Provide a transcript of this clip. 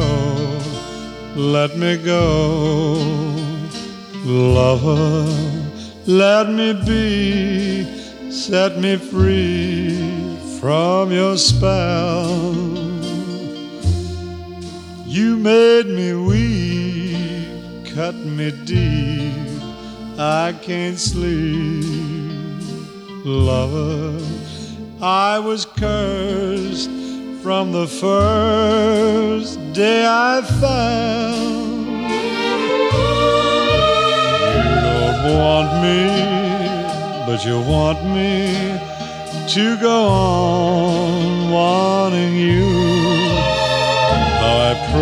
let me go. Lover, let me be, set me free from your spell. You made me weep, cut me deep, I can't sleep. Lover, I was cursed from the first day I found. You don't want me, but you want me to go on wanting you.